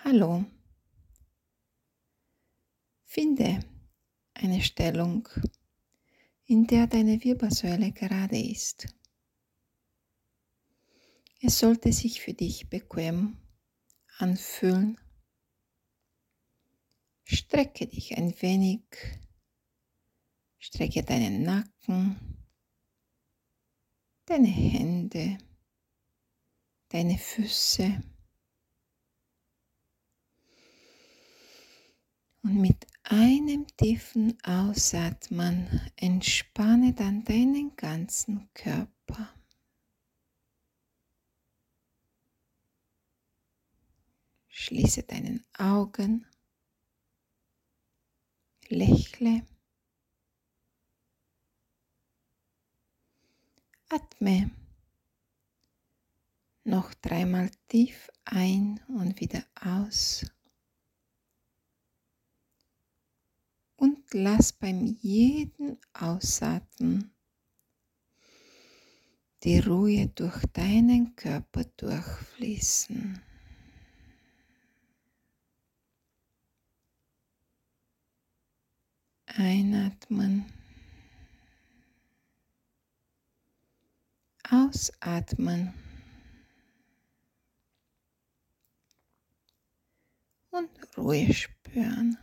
Hallo, finde eine Stellung, in der deine Wirbelsäule gerade ist. Es sollte sich für dich bequem anfühlen. Strecke dich ein wenig, strecke deinen Nacken, deine Hände, deine Füße und mit einem tiefen Ausatmen entspanne dann deinen ganzen Körper. Schließe deine Augen, lächle, atme noch 3-mal tief ein und wieder aus und lass beim jeden Ausatmen die Ruhe durch deinen Körper durchfließen. Einatmen, ausatmen und Ruhe spüren.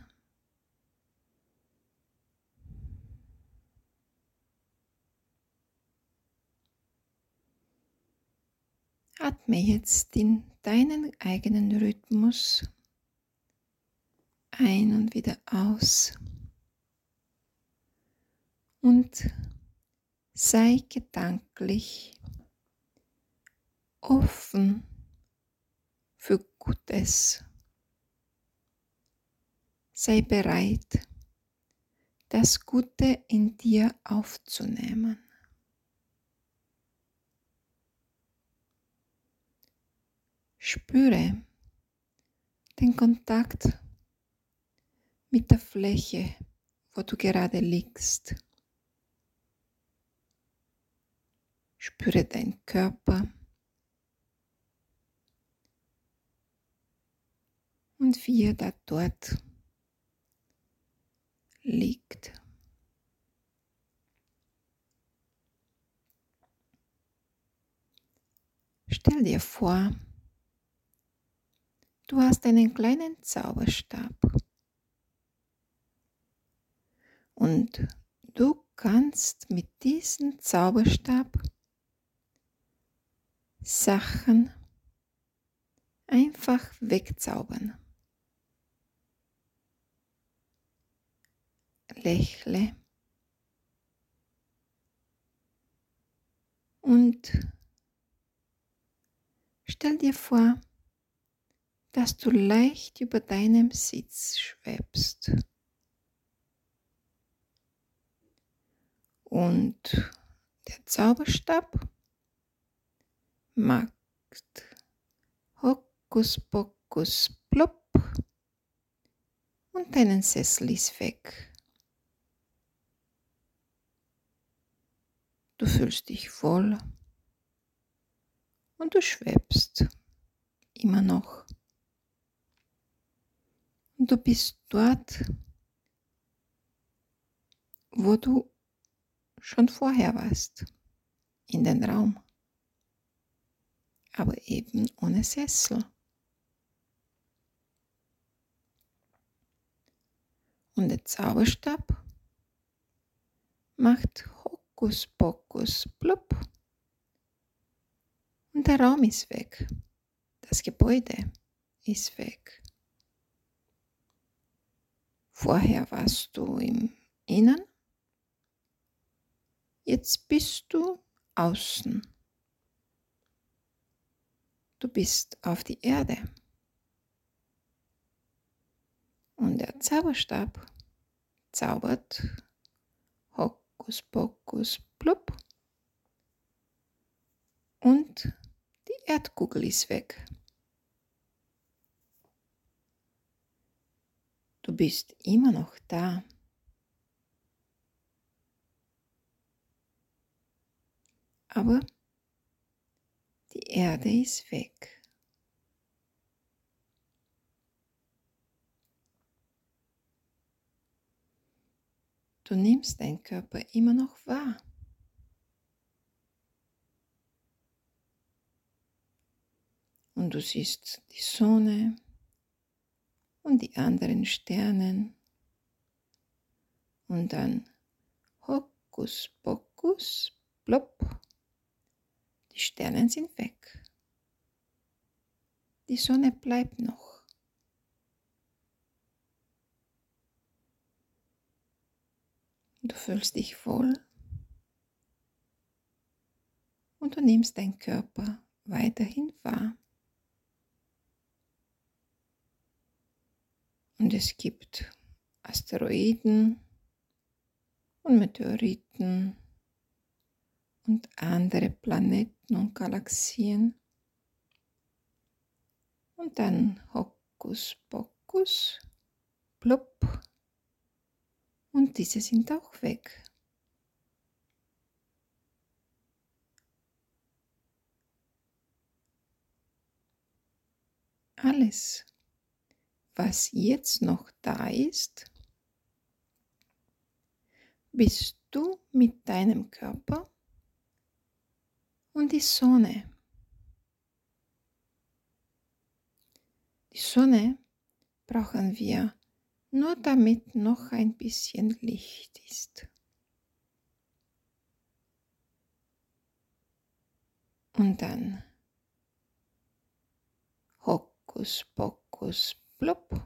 Atme jetzt in deinen eigenen Rhythmus ein und wieder aus und sei gedanklich offen für Gutes. Sei bereit, das Gute in dir aufzunehmen. Spüre den Kontakt mit der Fläche, wo du gerade liegst. Spüre deinen Körper und wie er da dort liegt. Stell dir vor, du hast einen kleinen Zauberstab und du kannst mit diesem Zauberstab Sachen einfach wegzaubern. Lächle und stell dir vor, dass du leicht über deinem Sitz schwebst und der Zauberstab macht Hokus Pokus plopp und dein Sessel ist weg. Du fühlst dich wohl und du schwebst immer noch. Und du bist dort, wo du schon vorher warst, in den Raum, aber eben ohne Sessel. Und der Zauberstab macht Hokus Pokus plopp und der Raum ist weg. Das Gebäude ist weg. Vorher warst du im Innen, jetzt bist du außen. Du bist auf die Erde. Und der Zauberstab zaubert Hokus Pokus plopp und die Erdkugel ist weg. Du bist immer noch da. Aber die Erde ist weg. Du nimmst deinen Körper immer noch wahr. Und du siehst die Sonne und die anderen Sterne. Und dann Hokus Pokus, plopp, die Sterne sind weg. Die Sonne bleibt noch. Du fühlst dich wohl und du nimmst deinen Körper weiterhin wahr. Und es gibt Asteroiden und Meteoriten und andere Planeten und Galaxien. Und dann Hokus Pokus, plopp. Und diese sind auch weg. Alles, was jetzt noch da ist, bist du mit deinem Körper und die Sonne. Die Sonne brauchen wir nur damit noch ein bisschen Licht ist. Und dann Hokus Pokus plopp.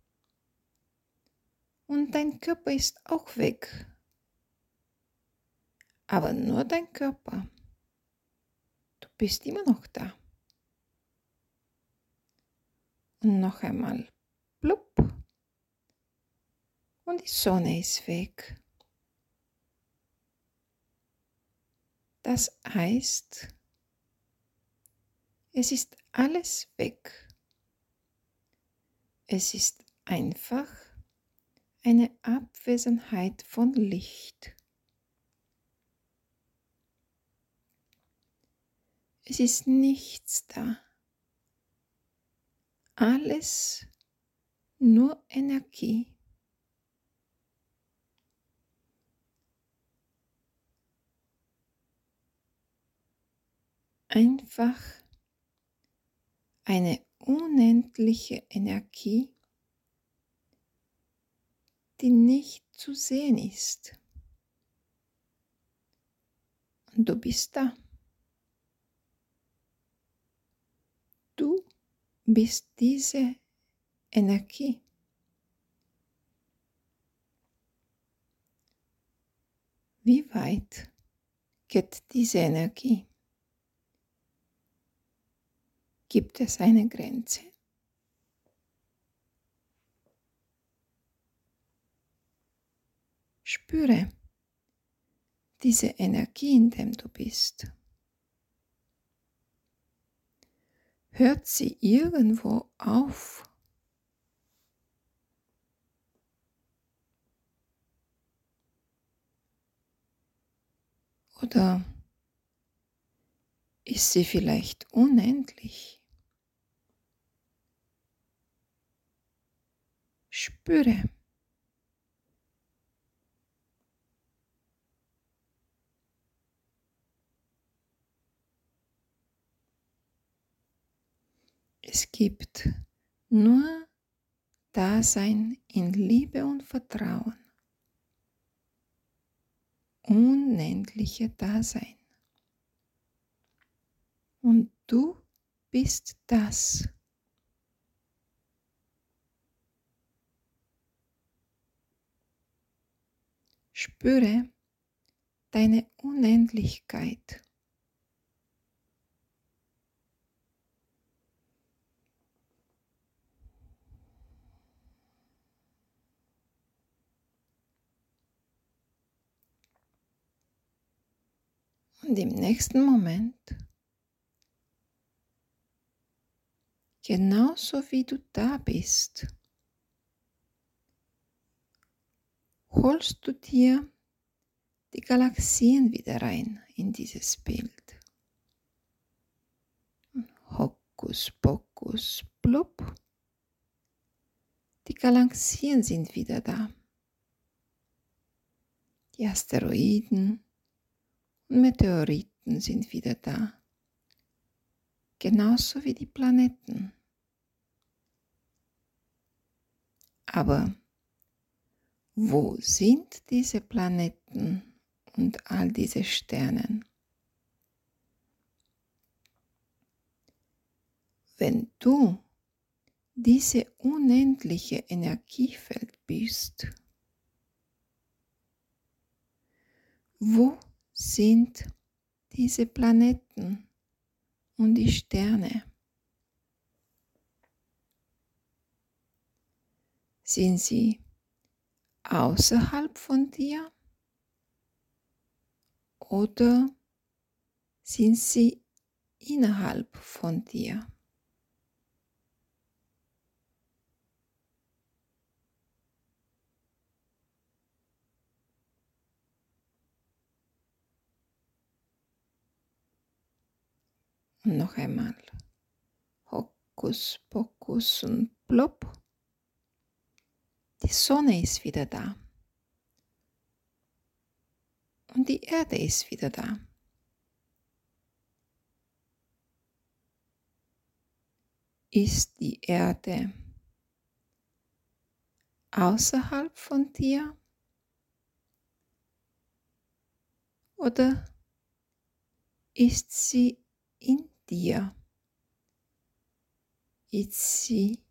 Und dein Körper ist auch weg. Aber nur dein Körper. Du bist immer noch da. Und noch einmal plopp. Und die Sonne ist weg. Das heißt, es ist alles weg. Es ist einfach eine Abwesenheit von Licht. Es ist nichts da. Alles nur Energie. Einfach eine unendliche Energie, die nicht zu sehen ist. Und du bist da. Du bist diese Energie. Wie weit geht diese Energie? Gibt es eine Grenze? Spüre diese Energie, in der du bist. Hört sie irgendwo auf? Oder ist sie vielleicht unendlich? Spüre. Es gibt nur Dasein in Liebe und Vertrauen. Unendliche Dasein. Und du bist das. Spüre deine Unendlichkeit. Und im nächsten Moment, genauso wie du da bist, holst du dir die Galaxien wieder rein in dieses Bild. Hokus Pokus plopp. Die Galaxien sind wieder da. Die Asteroiden und Meteoriten sind wieder da, genauso wie die Planeten. Aber wo sind diese Planeten und all diese Sterne? Wenn du diese unendliche Energiefeld bist, wo sind diese Planeten und die Sterne? Sind sie außerhalb von dir oder sind sie innerhalb von dir? Und noch einmal. Hokus pokus und plopp. Die Sonne ist wieder da. Und die Erde ist wieder da. Ist die Erde außerhalb von dir oder ist sie in dir? Ist sie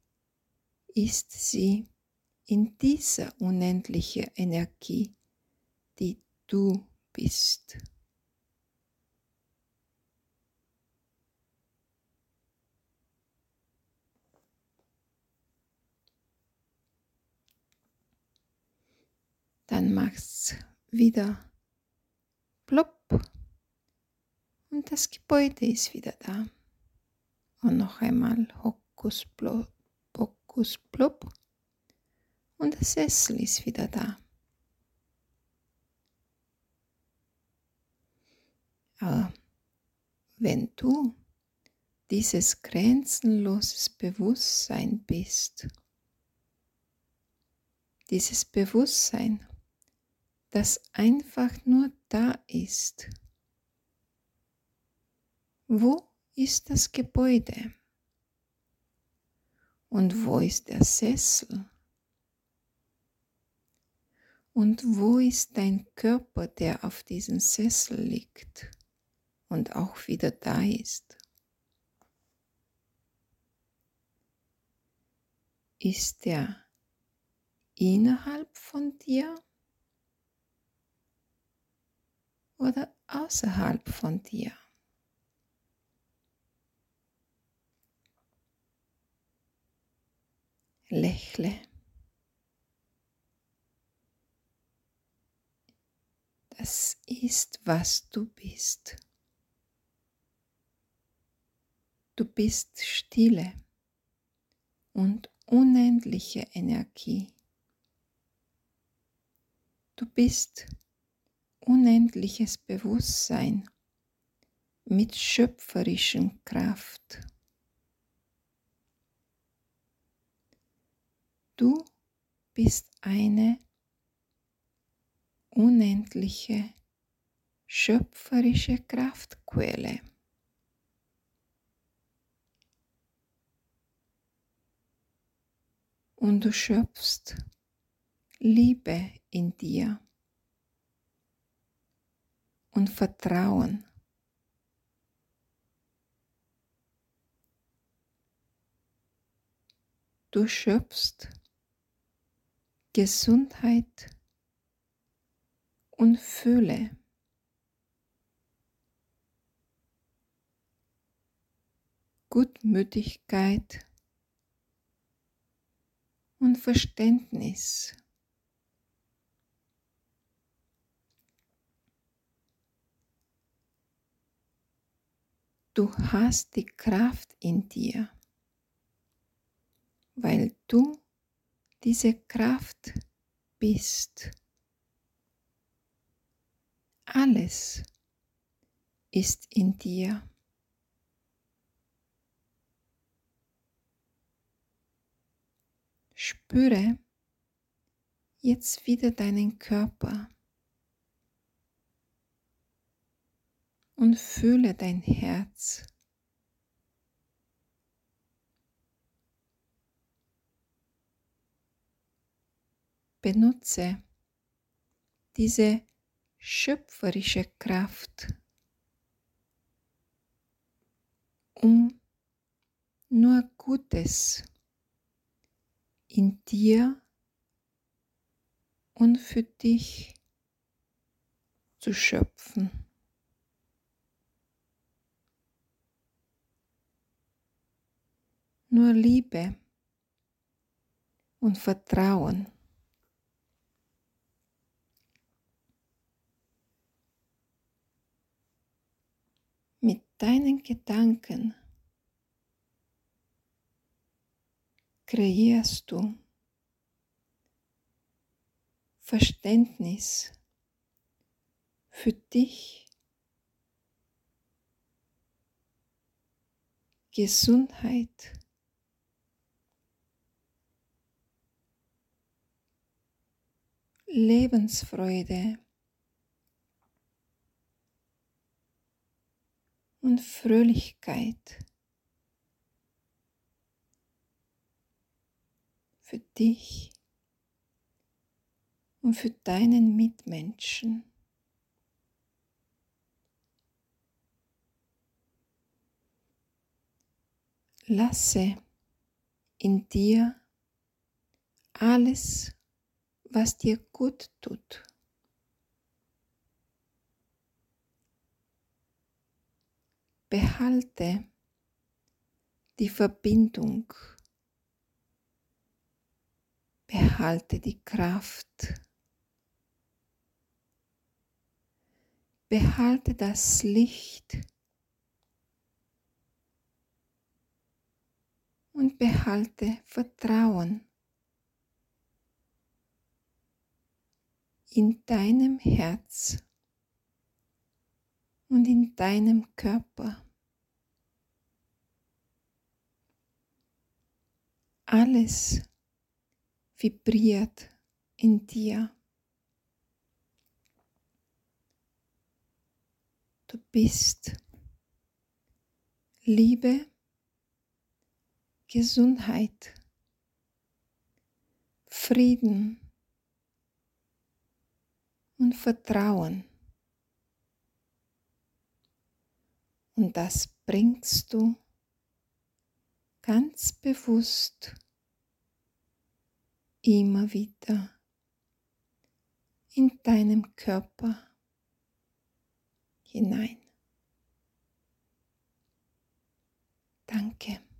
in dieser unendlichen Energie, die du bist? Dann machst wieder plopp und das Gebäude ist wieder da. Und noch einmal Hokus pokus plopp und der Sessel ist wieder da. Aber wenn du dieses grenzenloses Bewusstsein bist, dieses Bewusstsein, das einfach nur da ist, wo ist das Gebäude? Und wo ist der Sessel? Und wo ist dein Körper, der auf diesem Sessel liegt und auch wieder da ist? Ist der innerhalb von dir oder außerhalb von dir? Lächle. Das ist, was du bist. Du bist Stille und unendliche Energie. Du bist unendliches Bewusstsein mit schöpferischen Kraft. Du bist eine unendliche schöpferische Kraftquelle. Und du schöpfst Liebe in dir und Vertrauen. Du schöpfst Gesundheit und Fülle. Gutmütigkeit und Verständnis. Du hast die Kraft in dir, weil du diese Kraft bist. Alles ist in dir. Spüre jetzt wieder deinen Körper und fühle dein Herz. Benutze diese schöpferische Kraft, um nur Gutes in dir und für dich zu schöpfen. Nur Liebe und Vertrauen. Mit deinen Gedanken kreierst du Verständnis für dich, Gesundheit, Lebensfreude und Fröhlichkeit für dich und für deinen Mitmenschen. Lasse in dir alles, was dir gut tut. Behalte die Verbindung, behalte die Kraft, behalte das Licht und behalte Vertrauen in deinem Herz und in deinem Körper. Alles vibriert in dir. Du bist Liebe, Gesundheit, Frieden und Vertrauen. Und das bringst du ganz bewusst immer wieder in deinem Körper hinein. Danke.